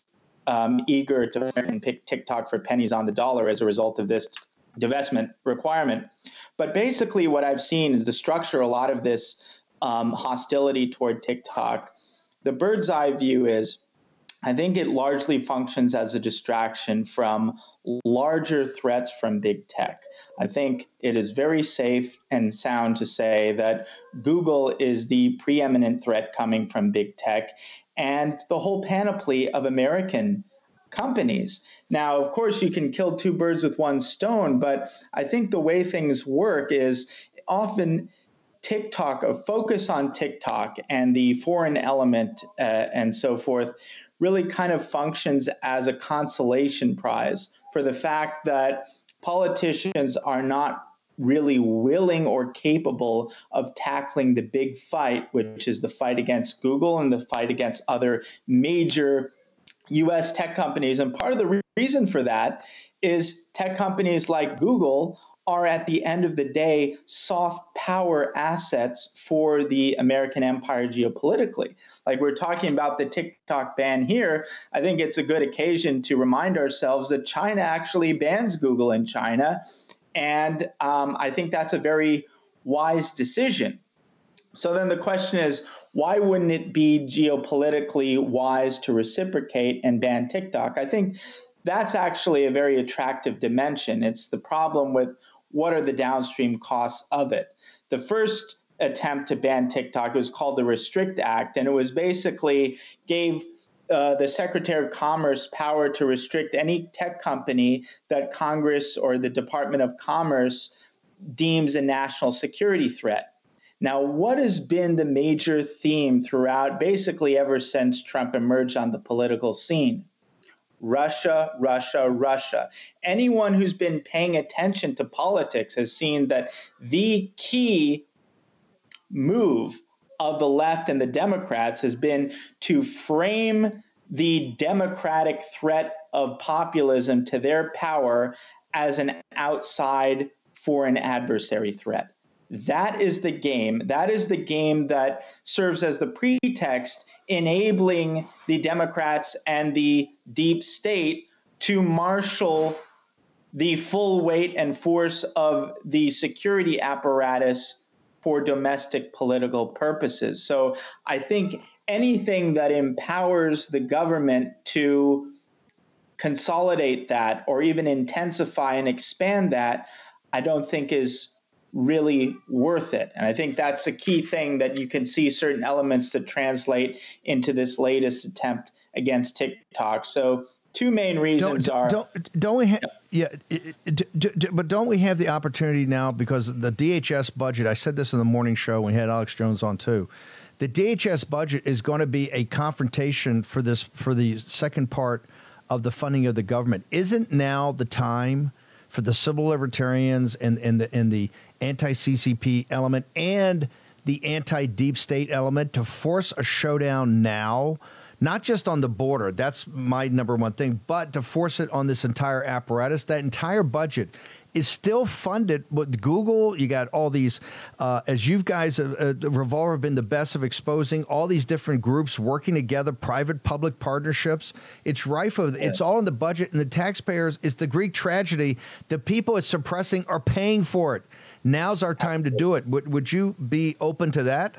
Speaker 7: um, eager to pick TikTok for pennies on the dollar as a result of this divestment requirement. But basically what I've seen is the structure, a lot of this um, hostility toward TikTok. The bird's eye view is, I think it largely functions as a distraction from larger threats from big tech. I think it is very safe and sound to say that Google is the preeminent threat coming from big tech and the whole panoply of American companies. Now, of course, you can kill two birds with one stone, but I think the way things work is often TikTok, a focus on TikTok and the foreign element uh, and so forth really kind of functions as a consolation prize for the fact that politicians are not really willing or capable of tackling the big fight, which is the fight against Google and the fight against other major U S tech companies. And part of the re- reason for that is tech companies like Google are at the end of the day soft power assets for the American empire geopolitically. Like we're talking about the TikTok ban here, I think it's a good occasion to remind ourselves that China actually bans Google in China. And um, I think that's a very wise decision. So then the question is, why wouldn't it be geopolitically wise to reciprocate and ban TikTok? I think that's actually a very attractive dimension. It's the problem with what are the downstream costs of it. The first attempt to ban TikTok was called the Restrict Act, and it was basically gave uh, the Secretary of Commerce power to restrict any tech company that Congress or the Department of Commerce deems a national security threat. Now, what has been the major theme throughout, basically ever since Trump emerged on the political scene? Russia, Russia, Russia. Anyone who's been paying attention to politics has seen that the key move of the left and the Democrats has been to frame the democratic threat of populism to their power as an outside foreign adversary threat. That is the game. That is the game that serves as the pretext, enabling the Democrats and the deep state to marshal the full weight and force of the security apparatus for domestic political purposes. So I think anything that empowers the government to consolidate that or even intensify and expand that, I don't think is really worth it. And I think that's a key thing that you can see certain elements that translate into this latest attempt against TikTok. So two main reasons
Speaker 3: don't,
Speaker 7: are
Speaker 3: don't, don't we have yeah, it, it, d- d- but don't we have the opportunity now, because the D H S budget, I said this in the morning show, we had Alex Jones on too. The D H S budget is going to be a confrontation for this for the second part of the funding of the government. Isn't now the time for the civil libertarians and, and the and the anti-C C P element and the anti-deep state element to force a showdown now, not just on the border, that's my number one thing, but to force it on this entire apparatus? That entire budget is still funded with Google. You got all these, uh, as you guys, uh, uh, Revolver have been the best of exposing all these different groups working together, private-public partnerships. It's rife with, it's all in the budget, and the taxpayers, it's the Greek tragedy. The people it's suppressing are paying for it. Now's our time to do it. Would, would you be open to that?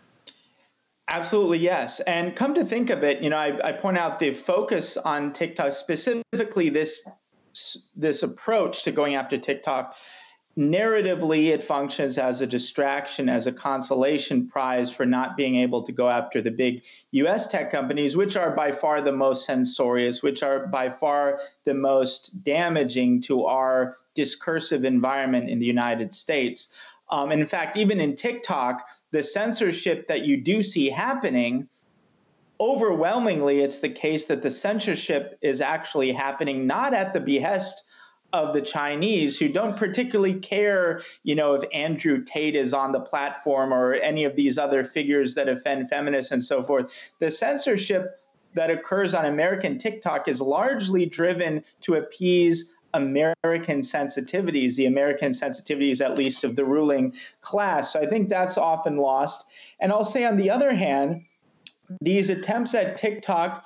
Speaker 7: Absolutely, yes. And come to think of it, you know, I, I point out the focus on TikTok, specifically this this approach to going after TikTok. Narratively, it functions as a distraction, as a consolation prize for not being able to go after the big U S tech companies, which are by far the most censorious, which are by far the most damaging to our discursive environment in the United States. Um, and in fact, even in TikTok, the censorship that you do see happening, overwhelmingly, it's the case that the censorship is actually happening not at the behest of the Chinese, who don't particularly care, you know, if Andrew Tate is on the platform or any of these other figures that offend feminists and so forth. The censorship that occurs on American TikTok is largely driven to appease American sensitivities, the American sensitivities, at least of the ruling class. So I think that's often lost. And I'll say, on the other hand, these attempts at TikTok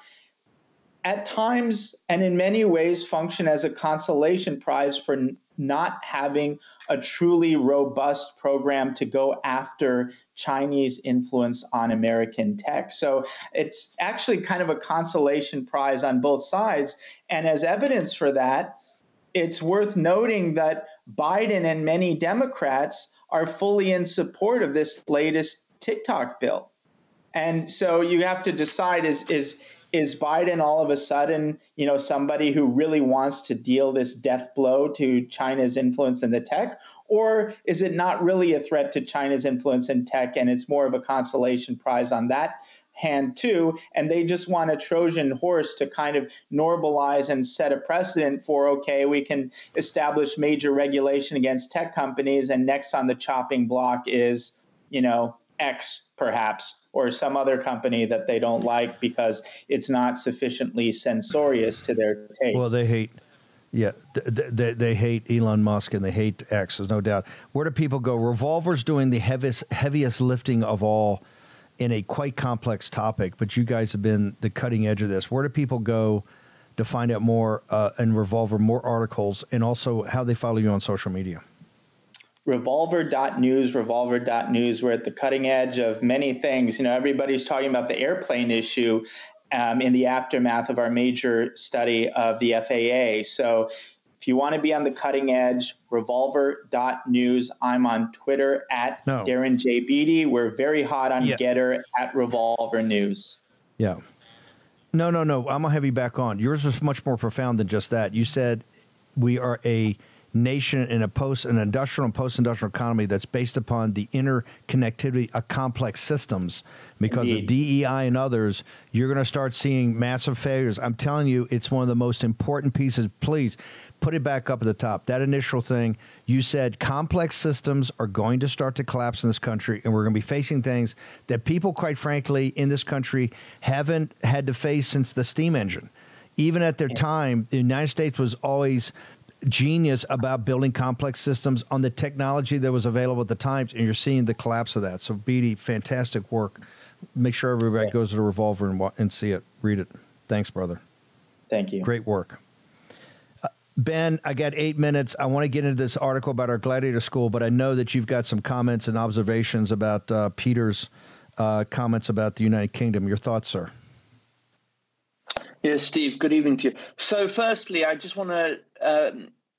Speaker 7: at times and in many ways function as a consolation prize for n- not having a truly robust program to go after Chinese influence on American tech. So it's actually kind of a consolation prize on both sides. And as evidence for that, it's worth noting that Biden and many Democrats are fully in support of this latest TikTok bill. And so you have to decide, is is is Biden all of a sudden, you know, somebody who really wants to deal this death blow to China's influence in the tech? Or is it not really a threat to China's influence in tech, and it's more of a consolation prize on that hand too, and they just want a Trojan horse to kind of normalize and set a precedent for, okay, we can establish major regulation against tech companies, and next on the chopping block is, you know, X perhaps, or some other company that they don't like because it's not sufficiently censorious to their taste.
Speaker 3: Well, they hate, yeah, they, they, they hate Elon Musk and they hate X, there's no doubt. Where do people go? Revolver's doing the heaviest, heaviest lifting of all in a quite complex topic, but you guys have been the cutting edge of this. Where do people go to find out more uh, and Revolver, more articles, and also how they follow you on social media?
Speaker 7: Revolver dot news, Revolver dot news. We're at the cutting edge of many things. You know, everybody's talking about the airplane issue um, in the aftermath of our major study of the F A A. So if you want to be on the cutting edge, Revolver dot news. I'm on Twitter at no. Darren J. Beatty. We're very hot on yeah. Getter at Revolver News.
Speaker 3: Yeah. No, no, no. I'm going to have you back on. Yours was much more profound than just that. You said we are a nation in a post, an industrial and post-industrial economy that's based upon the interconnectivity of complex systems. Because Indeed. Of D E I and others, you're going to start seeing massive failures. I'm telling you, it's one of the most important pieces. Please put it back up at the top. That initial thing, you said complex systems are going to start to collapse in this country, and we're going to be facing things that people, quite frankly, in this country haven't had to face since the steam engine. Even at their time, the United States was always genius about building complex systems on the technology that was available at the time, and you're seeing the collapse of that. So, Beatty, fantastic work. Make sure everybody yeah. goes to the Revolver and, and see it, read it. Thanks, brother.
Speaker 7: Thank you.
Speaker 3: Great work. Uh, Ben, I got eight minutes. I want to get into this article about our Gladiator School, but I know that you've got some comments and observations about uh, Peter's uh, comments about the United Kingdom. Your thoughts, sir?
Speaker 8: Yes, Steve, good evening to you. So firstly, I just want to uh,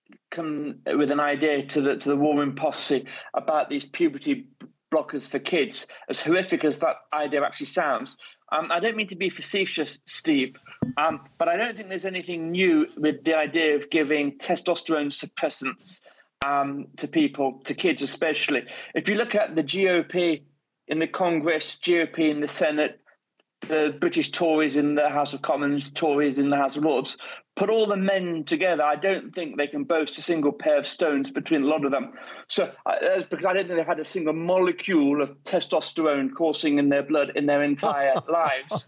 Speaker 8: come with an idea to the to the War Room Posse about these puberty blockers for kids. As horrific as that idea actually sounds, um, I don't mean to be facetious, Steve, um, but I don't think there's anything new with the idea of giving testosterone suppressants um, to people, to kids especially. If you look at the G O P in the Congress, G O P in the Senate, the British Tories in the House of Commons, Tories in the House of Lords, put all the men together, I don't think they can boast a single pair of stones between a lot of them. So uh, that's because I don't think they've had a single molecule of testosterone coursing in their blood in their entire lives.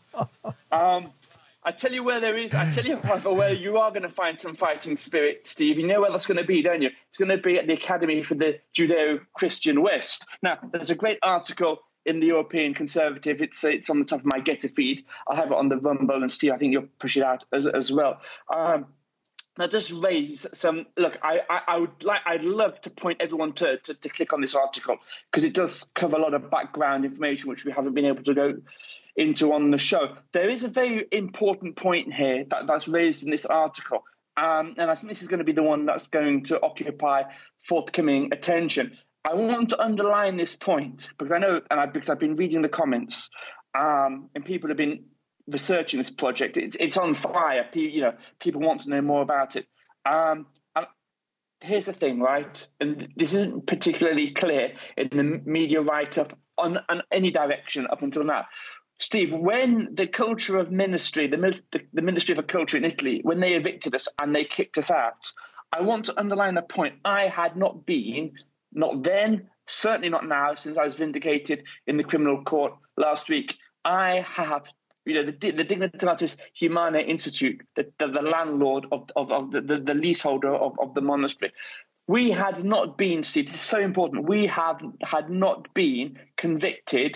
Speaker 8: Um, I tell you where there is, I tell you, however, where you are going to find some fighting spirit, Steve. You know where that's going to be, don't you? It's going to be at the Academy for the Judeo-Christian West. Now, there's a great article in the European Conservative. It's it's on the top of my Getter feed. I'll have it on the Rumble, and Steve, I think you'll push it out as, as well. Um, now, just raise some. Look, I, I, I would like. I'd love to point everyone to to, to click on this article because it does cover a lot of background information which we haven't been able to go into on the show. There is a very important point here that, that's raised in this article, um, and I think this is going to be the one that's going to occupy forthcoming attention. I want to underline this point because I know, and I, because I've been reading the comments, um, and people have been researching this project. It's it's on fire. Pe- you know, people want to know more about it. Um, and here's the thing, right? And this isn't particularly clear in the media write-up on, on any direction up until now. Steve, when the culture of ministry, the, the the Ministry of Culture in Italy, when they evicted us and they kicked us out, I want to underline a point. I had not been. Not then, certainly not now, since I was vindicated in the criminal court last week. I have, you know, the, the Dignitatis Humanae Institute, the, the, the landlord of, of, of the, the, the leaseholder of, of the monastery. We had not been, Steve, this is so important, we have had not been convicted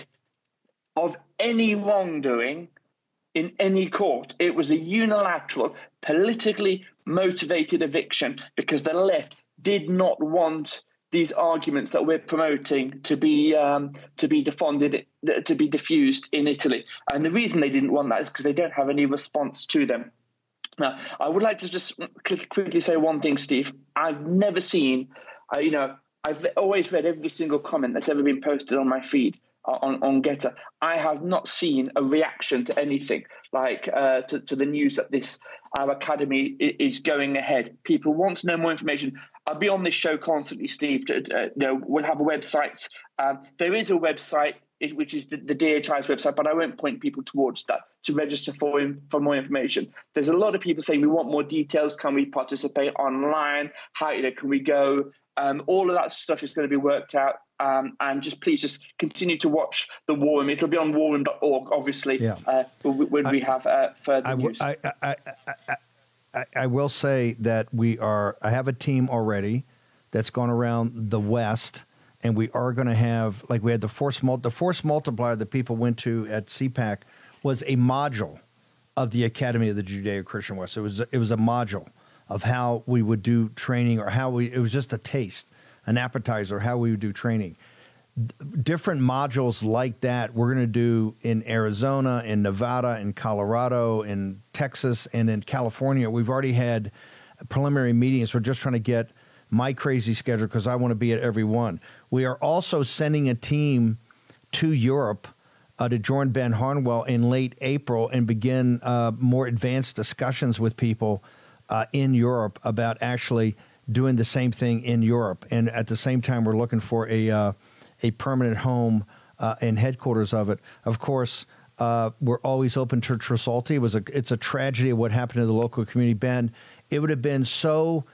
Speaker 8: of any wrongdoing in any court. It was a unilateral, politically motivated eviction because the left did not want these arguments that we're promoting to be um, to be defended, to be diffused in Italy. And the reason they didn't want that is because they don't have any response to them. Now, I would like to just quickly say one thing, Steve. I've never seen, uh, you know, I've always read every single comment that's ever been posted on my feed on, on Getter. I have not seen a reaction to anything like uh, to, to the news that this our academy is going ahead. People want to know more information. I'll be on this show constantly, Steve. To, uh, you know, we'll have a website. Um, there is a website, which is the, the D H I's website, but I won't point people towards that to register for for more information. There's a lot of people saying we want more details. Can we participate online? How, you know, can we go? Um, all of that stuff is going to be worked out. Um, and just please just continue to watch the War Room. It'll be on war room dot org, obviously, yeah. uh, when I, we have uh, further
Speaker 3: I,
Speaker 8: news.
Speaker 3: I, I, I, I, I, I will say that we are – I have a team already that's gone around the West, and we are going to have – like we had the force, mul- the force multiplier that people went to at C PAC was a module of the Academy of the Judeo-Christian West. It was, it was a module of how we would do training or how we – it was just a taste. An appetizer, how we would do training. Different modules like that we're going to do in Arizona, in Nevada, in Colorado, in Texas, and in California. We've already had preliminary meetings. We're just trying to get my crazy schedule because I want to be at every one. We are also sending a team to Europe uh, to join Ben Harnwell in late April and begin uh, more advanced discussions with people uh, in Europe about actually doing the same thing in Europe. And at the same time, we're looking for a uh, a permanent home uh, and headquarters of it. Of course, uh, we're always open to Tresalti. It was a, it's a tragedy of what happened to the local community. Ben, it would have been so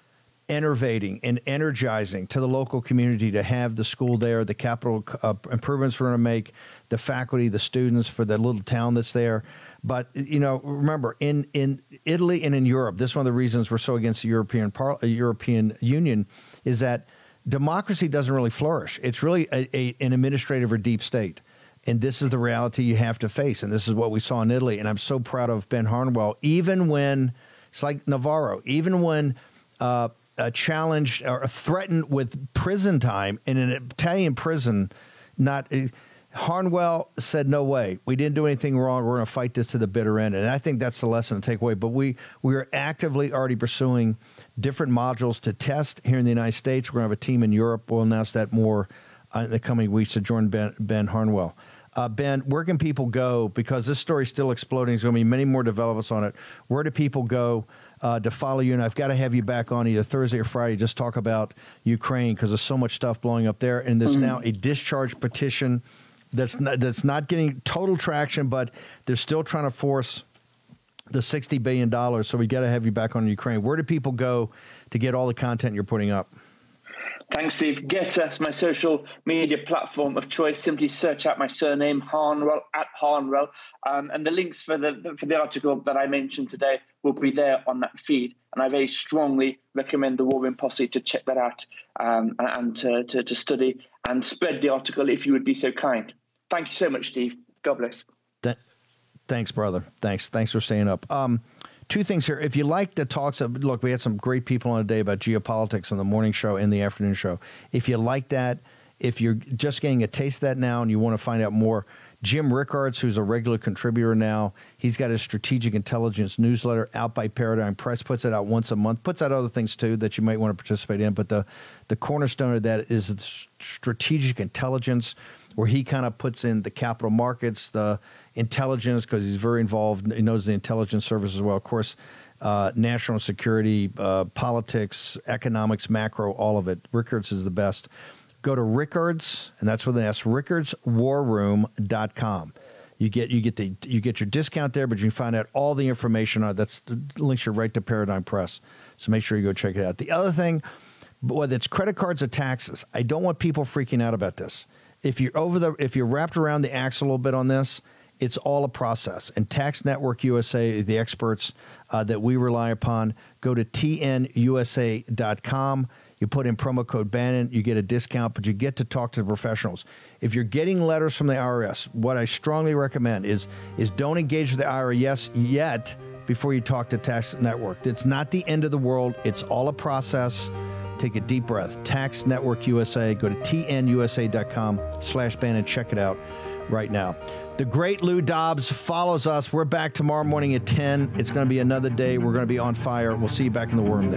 Speaker 3: enervating and energizing to the local community to have the school there, the capital uh, improvements we're going to make, the faculty, the students for the little town that's there. But, you know, remember, in, in Italy and in Europe, this is one of the reasons we're so against the European Par- European Union, is that democracy doesn't really flourish. It's really a, a, an administrative or deep state. And this is the reality you have to face. And this is what we saw in Italy. And I'm so proud of Ben Harnwell, even when, it's like Navarro, even when uh, uh, challenged or threatened with prison time in an Italian prison, not uh, Harnwell said, no way, we didn't do anything wrong. We're going to fight this to the bitter end. And I think that's the lesson to take away. But we, we are actively already pursuing different modules to test here in the United States. We're going to have a team in Europe. We'll announce that more uh, in the coming weeks to join Ben, Ben Harnwell. Uh, Ben, where can people go? Because this story is still exploding. There's going to be many more developments on it. Where do people go uh, to follow you? And I've got to have you back on either Thursday or Friday. Just talk about Ukraine, because there's so much stuff blowing up there. And there's mm-hmm. now a discharge petition that's not, that's not getting total traction, but they're still trying to force the sixty billion dollars. So we got to have you back on Ukraine. Where do people go to get all the content you're putting up?
Speaker 8: Thanks, Steve. Getter is my social media platform of choice. Simply search out my surname, Harnwell, at Harnwell. Um, and the links for the for the article that I mentioned today will be there on that feed. And I very strongly recommend the War Room Posse to check that out um, and to, to, to study and spread the article if you would be so kind. Thank you so much, Steve. God bless.
Speaker 3: Th- thanks, brother. Thanks. Thanks for staying up. Um, Two things here. If you like the talks of, look, we had some great people on today about geopolitics on the morning show and the afternoon show. If you like that, if you're just getting a taste of that now and you want to find out more, Jim Rickards, who's a regular contributor now, he's got his strategic intelligence newsletter out by Paradigm Press, puts it out once a month, puts out other things too that you might want to participate in. But the, the cornerstone of that is strategic intelligence, where he kind of puts in the capital markets, the intelligence, because he's very involved. He knows the intelligence service as well. Of course, uh, national security, uh, politics, economics, macro, all of it. Rickards is the best. Go to Rickards, and that's with an S, rickards war room dot com. You get you get the you get your discount there, but you can find out all the information on it. That's links you right to Paradigm Press. So make sure you go check it out. The other thing, whether it's credit cards or taxes, I don't want people freaking out about this. If you're over the, if you're wrapped around the axle a little bit on this, it's all a process. And Tax Network U S A, the experts uh, that we rely upon, go to T N U S A dot com. You put in promo code Bannon, you get a discount, but you get to talk to the professionals. If you're getting letters from the I R S, what I strongly recommend is is don't engage with the I R S yet before you talk to Tax Network. It's not the end of the world. It's all a process. Take a deep breath. Tax Network U S A. Go to T N U S A dot com slash Bannon. Check it out right now. The great Lou Dobbs follows us. We're back tomorrow morning at ten. It's going to be another day. We're going to be on fire. We'll see you back in the War Room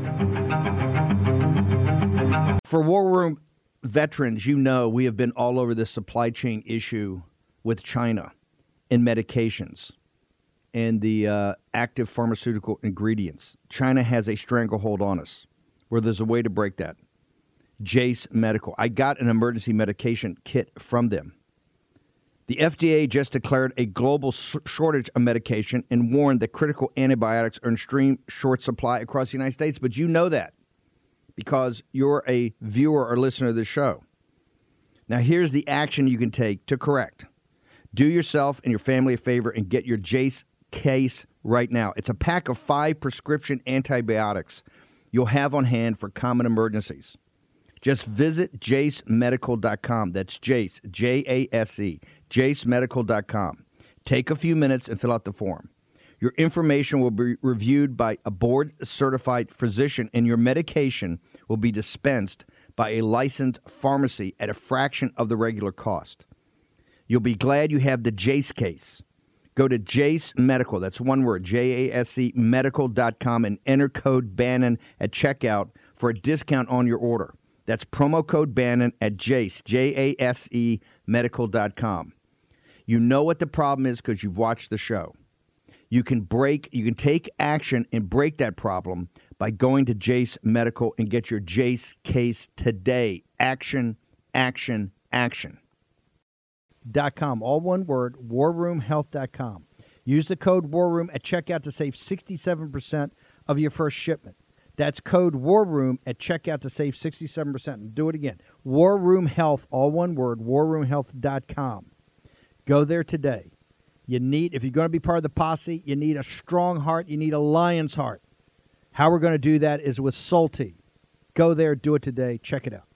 Speaker 3: then. For War Room veterans, you know we have been all over this supply chain issue with China and medications and the uh, active pharmaceutical ingredients. China has a stranglehold on us, where there's a way to break that. Jase Medical. I got an emergency medication kit from them. The F D A just declared a global sh- shortage of medication and warned that critical antibiotics are in extreme short supply across the United States. But you know that because you're a viewer or listener of this show. Now, here's the action you can take to correct. Do yourself and your family a favor and get your Jase case right now. It's a pack of five prescription antibiotics you'll have on hand for common emergencies. Just visit jase medical dot com. That's Jase, J A S E, jase medical dot com. Take a few minutes and fill out the form. Your information will be reviewed by a board-certified physician, and your medication will be dispensed by a licensed pharmacy at a fraction of the regular cost. You'll be glad you have the Jase case. Go to Jase Medical, that's one word, J A S E medical dot com, and enter code Bannon at checkout for a discount on your order. That's promo code Bannon at Jase, J A S E medical dot com. You know what the problem is because you've watched the show. You can break, you can take action and break that problem by going to Jase Medical and get your Jase case today. Action, action, action. Dot com, all one word, war room health dot com. Use the code WARROOM at checkout to save sixty-seven percent of your first shipment. That's code War Room at checkout to save sixty-seven percent. And do it again. War Room Health, all one word, war room health dot com. Go there today. You need, if you're going to be part of the posse, you need a strong heart. You need a lion's heart. How we're going to do that is with Salty. Go there, do it today. Check it out.